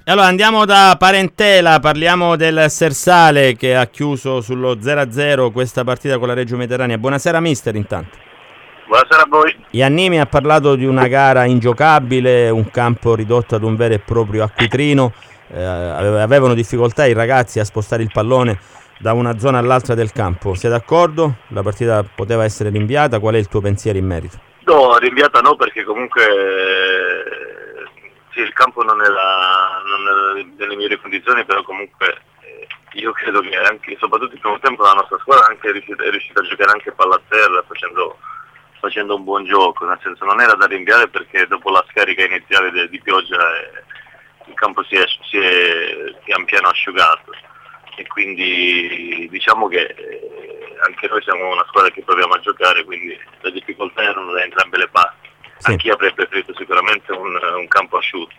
Allora andiamo da Parentela, parliamo del Sersale che ha chiuso sullo 0-0 questa partita con la Reggio Mediterranea. Buonasera mister intanto. Buonasera a voi. Iannimi ha parlato di una gara ingiocabile, un campo ridotto ad un vero e proprio acquitrino, avevano difficoltà i ragazzi a spostare il pallone da una zona all'altra del campo. Sei d'accordo? La partita poteva essere rinviata, qual è il tuo pensiero in merito? No, rinviata no, perché comunque sì, il campo non era nelle migliori condizioni, però comunque io credo che anche, soprattutto il primo tempo, la nostra squadra è riuscita a giocare ananche palla a terra facendo un buon gioco, nel senso non era da rinviare, perché dopo la scarica iniziale di pioggia il campo si è pian piano asciugato, e quindi diciamo che anche noi siamo una squadra che proviamo a giocare, quindi le difficoltà erano da entrambe le parti. Sì. Anch'io avrei preferito sicuramente un campo asciutto,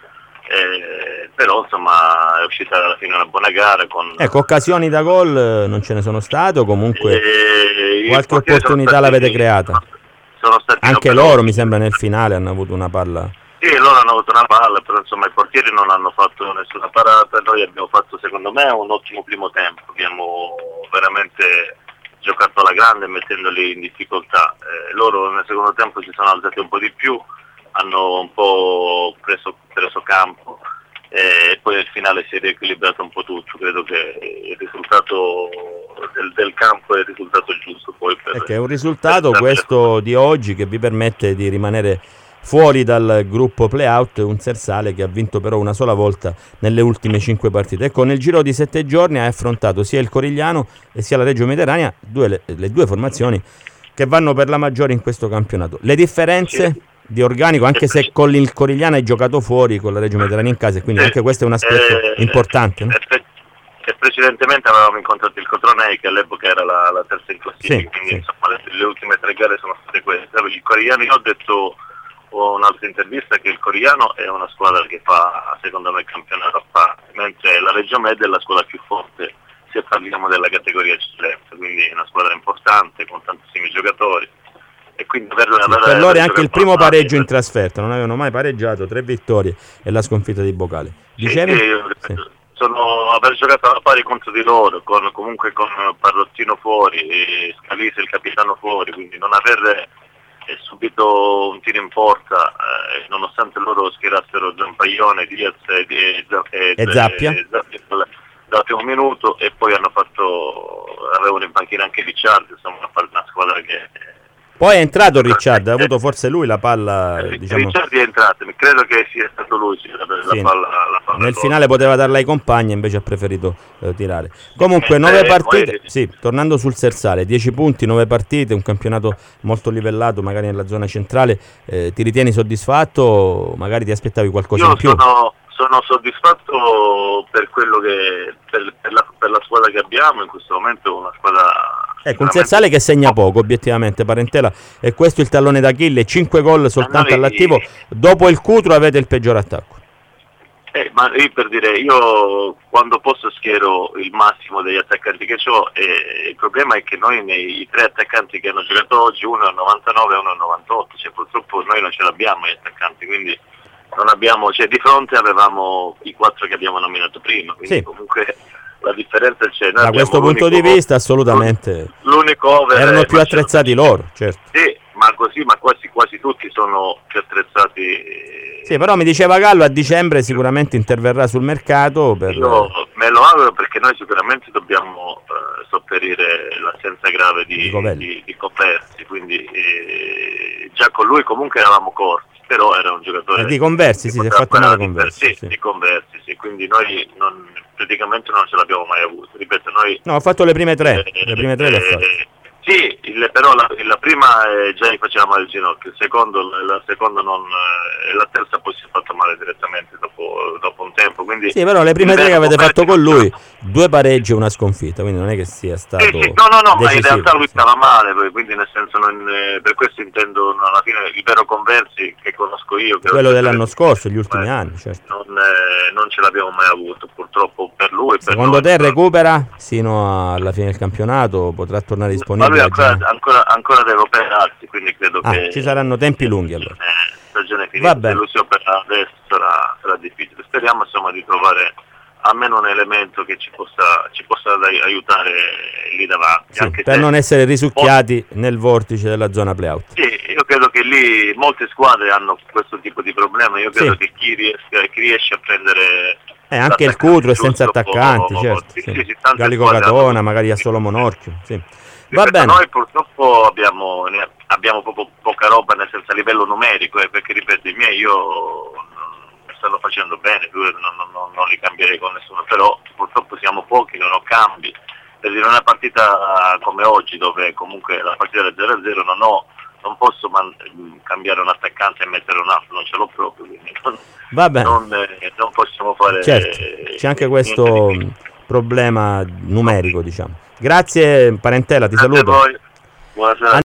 però insomma è uscita alla fine una buona gara Ecco, occasioni da gol non ce ne sono state, o comunque qualche opportunità l'avete creata? Sono stati anche loro mi sembra nel finale hanno avuto una palla. Sì, loro hanno avuto una palla, però insomma i portieri non hanno fatto nessuna parata. Noi abbiamo fatto, secondo me, un ottimo primo tempo, abbiamo veramente giocato alla grande mettendoli in difficoltà. Loro nel secondo tempo si sono alzati un po' di più, hanno un po' preso campo, e poi nel finale si è riequilibrato un po' tutto. Credo che il risultato del campo è il risultato giusto poi è un risultato questo di oggi che vi permette di rimanere fuori dal gruppo play-out, un Sersale che ha vinto però una sola volta nelle ultime 5 partite. Ecco, nel giro di 7 giorni ha affrontato sia il Corigliano e sia la Reggio Mediterranea, le due formazioni che vanno per la maggiore in questo campionato. Le differenze di organico, anche se con il Corigliano hai giocato fuori, con la Reggio Mediterranea in casa, e quindi anche questo è un aspetto importante, no? E precedentemente avevamo incontrato il Cotronei, che all'epoca era la terza in classifica, quindi insomma le ultime 3 gare sono state queste. Il Corigliano, io ho detto un'altra intervista che il Corigliano è una squadra che fa, secondo me, il campionato a parte, mentre la Reggio Med è la squadra più forte se parliamo della categoria eccellenza, quindi è una squadra importante con tantissimi giocatori, e quindi per loro è anche il primo pareggio in trasferta, non avevano mai pareggiato, 3 vittorie e la sconfitta di Bocale. Dicevi? Sì. Aver giocato alla pari contro di loro, comunque con Parrottino fuori e Scalise il capitano fuori, quindi non aver subito un tiro in porta, nonostante loro schierassero Giampaglione, Diaz e Zappia dal primo minuto, e poi avevano in panchina anche Ricciardo, insomma una squadra che poi è entrato Ricciardo, ha avuto forse lui la palla, diciamo. Ricciardo è entrato, credo che sia stato lui la palla nel finale poteva darla ai compagni, invece ha preferito tirare. Comunque 9 partite, tornando sul Sersale, 10 punti, 9 partite, un campionato molto livellato, magari nella zona centrale. Ti ritieni soddisfatto? Magari ti aspettavi qualcosa in più? Sono soddisfatto per quello che per la squadra che abbiamo in questo momento, una squadra. Ecco, un Sersale che segna poco, obiettivamente, Parentela, e questo è il tallone d'Achille, 5 gol soltanto all'attivo, dopo il Cutro avete il peggior attacco. Ma io, per dire, io quando posso schiero il massimo degli attaccanti che ho, e il problema è che noi nei 3 attaccanti che hanno giocato oggi, uno è a 99 e uno è a 98, purtroppo noi non ce l'abbiamo gli attaccanti, quindi non abbiamo, di fronte avevamo i 4 che abbiamo nominato prima, quindi comunque la differenza c'è. Da questo punto di vista assolutamente l'unico erano più attrezzati loro, certo. Sì, ma quasi tutti sono più attrezzati. Sì, però mi diceva Gallo a dicembre sicuramente interverrà sul mercato. Io me lo auguro, perché noi sicuramente dobbiamo sopperire l'assenza grave di Conversi, quindi già con lui comunque eravamo corti, però era un giocatore di Conversi, si è fatto male Conversi. Di Conversi, quindi noi praticamente non ce l'abbiamo mai avuto. Ripeto, noi ho fatto le prime 3, le ho fatte. Sì, però la prima già gli faceva male il ginocchio, la seconda non, la terza poi si è fatta male direttamente dopo un tempo. Quindi sì, però le prime 3 che avete fatto con lui, 2 pareggi e una sconfitta, quindi non è che sia stato no, ma in realtà lui stava male, quindi nel senso per questo intendo alla fine il vero Conversi che conosco io. Quello dell'anno scorso, gli ultimi anni, certo. Non ce l'abbiamo mai avuto, purtroppo per lui. Secondo te recupera sino alla fine del campionato? Potrà tornare disponibile? Ma lui ancora deve operarsi, quindi credo che ci saranno tempi lunghi allora. Stagione finita, se lui si opera adesso sarà sarà difficile. Speriamo insomma di trovare almeno un elemento che ci possa aiutare lì davanti. Sì, anche per se non essere risucchiati nel vortice della zona playout. Sì, io credo che lì molte squadre hanno questo tipo di problema. Io credo che chi riesce a prendere anche il Cutro è senza giusto, attaccanti, certo. Sì, Gallico Catona, magari ha solo Monorchio. Sì. Va bene. Noi purtroppo abbiamo proprio poca roba, nel senso a livello numerico, perché ripeto, i miei io stanno facendo bene, non li cambierei con nessuno, però purtroppo siamo pochi, non ho cambi. Per dire, una partita come oggi, dove comunque la partita è 0-0, non posso cambiare un attaccante e mettere un altro, non ce l'ho proprio, quindi va bene. Non possiamo fare. Certo, c'è anche questo problema numerico, diciamo. Grazie Parentella, ti saluto. A voi. Buonasera.